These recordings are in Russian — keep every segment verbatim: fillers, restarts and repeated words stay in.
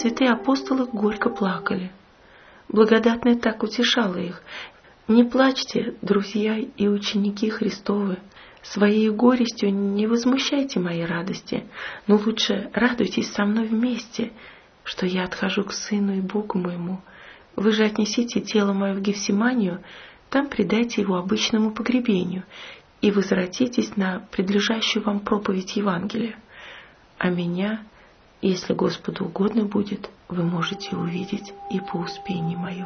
святые апостолы горько плакали. Благодатная так утешала их: «Не плачьте, друзья и ученики Христовы, своей горестью не возмущайте моей радости, но лучше радуйтесь со мной вместе, что я отхожу к Сыну и Богу моему. Вы же отнесите тело мое в Гефсиманию, там предайте его обычному погребению, и возвратитесь на предлежащую вам проповедь Евангелия. А меня, если Господу угодно будет, вы можете увидеть и по успении мою».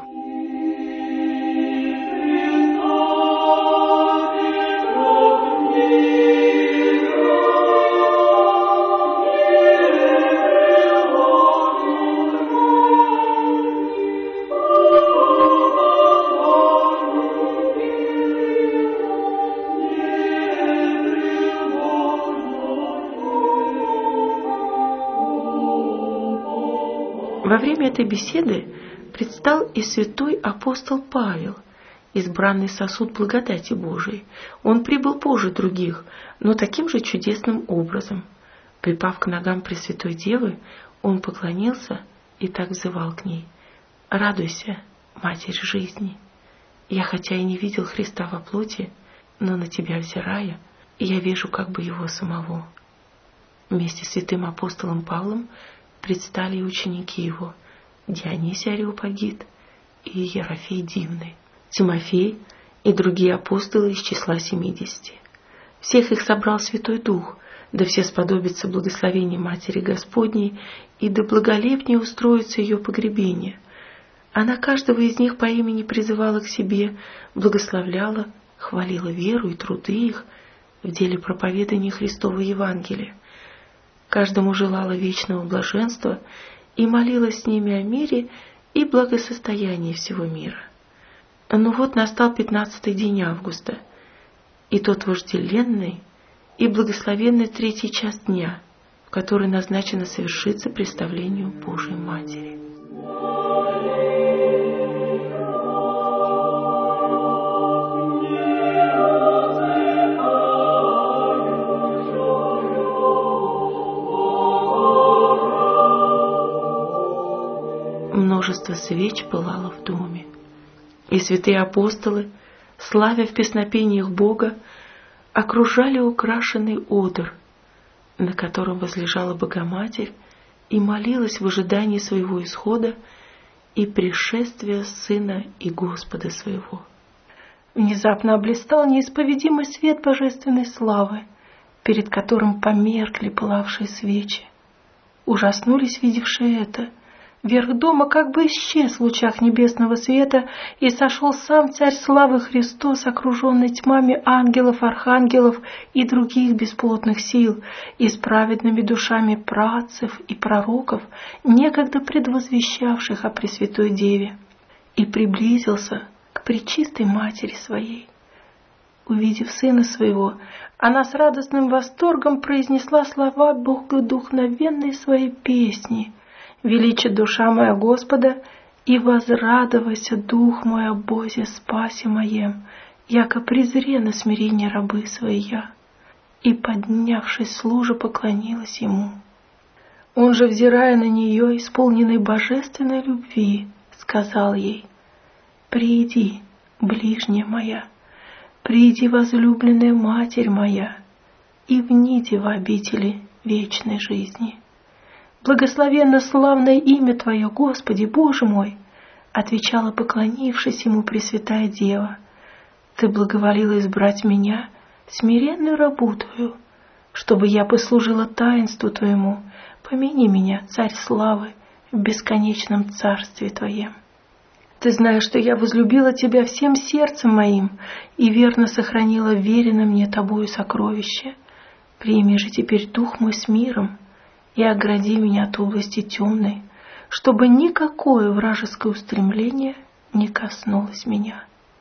Во время этой беседы предстал и святой апостол Павел, избранный сосуд благодати Божией. Он прибыл позже других, но таким же чудесным образом. Припав к ногам Пресвятой Девы, он поклонился и так взывал к ней: «Радуйся, Матерь жизни! Я хотя и не видел Христа во плоти, но на тебя взирая, я вижу как бы его самого». Вместе с святым апостолом Павлом предстали и ученики его: Дионисий Ареопагит и Ерофей Дивный, Тимофей и другие апостолы из числа семидесяти. Всех их собрал Святой Дух, да все сподобятся благословения Матери Господней, и да благолепнее устроится ее погребение. Она каждого из них по имени призывала к себе, благословляла, хвалила веру и труды их в деле проповедания Христова Евангелия. Каждому желала вечного блаженства и молилась с ними о мире и благосостоянии всего мира. Но вот настал пятнадцатый день августа, и тот вожделенный и благословенный третий час дня, в который назначено совершиться представлению Божией Матери. Множество свеч пылало в доме, и святые апостолы, славя в песнопениях Бога, окружали украшенный одр, на котором возлежала Богоматерь и молилась в ожидании своего исхода и пришествия Сына и Господа своего. Внезапно блистал неисповедимый свет божественной славы, перед которым померкли пылавшие свечи. Ужаснулись видевшие это. Верх дома как бы исчез в лучах небесного света, и сошел сам Царь Славы Христос, окруженный тьмами ангелов, архангелов и других бесплотных сил, и с праведными душами праотцев и пророков, некогда предвозвещавших о Пресвятой Деве, и приблизился к пречистой Матери Своей. Увидев Сына Своего, она с радостным восторгом произнесла слова богодухновенной своей песни: «Величи душа моя Господа, и возрадовайся дух мой о Бозе спасе моем, яко презре на смирение рабы своя». И, поднявшись с ложа, поклонилась ему. Он же, взирая на нее, исполненный божественной любви, сказал ей: «Приди, ближняя моя, приди, возлюбленная Матерь моя, и вниди в обители вечной жизни». «Благословенно славное имя Твое, Господи, Боже мой!» отвечала, поклонившись ему, Пресвятая Дева. «Ты благоволила избрать меня, смиренную рабу Твою, чтобы я послужила таинству Твоему. Помяни меня, Царь Славы, в бесконечном царстве Твоем. Ты знаешь, что я возлюбила Тебя всем сердцем моим и верно сохранила веренное мне Тобою сокровище. Прими же теперь дух мой с миром, и огради меня от области темной, чтобы никакое вражеское устремление не коснулось меня».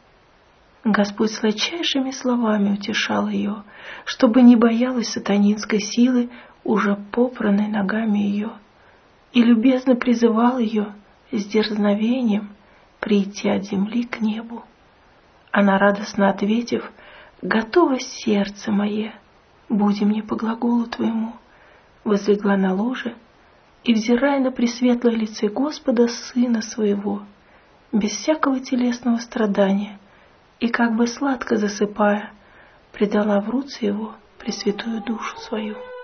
Господь сладчайшими словами утешал ее, чтобы не боялась сатанинской силы, уже попранной ногами ее, и любезно призывал ее с дерзновением прийти от земли к небу. Она, радостно ответив: «Готово сердце мое, буди мне по глаголу Твоему», возлегла на ложе и, взирая на пресветлое лице Господа, Сына Своего, без всякого телесного страдания, и как бы сладко засыпая, предала в руцы Его пресвятую душу свою.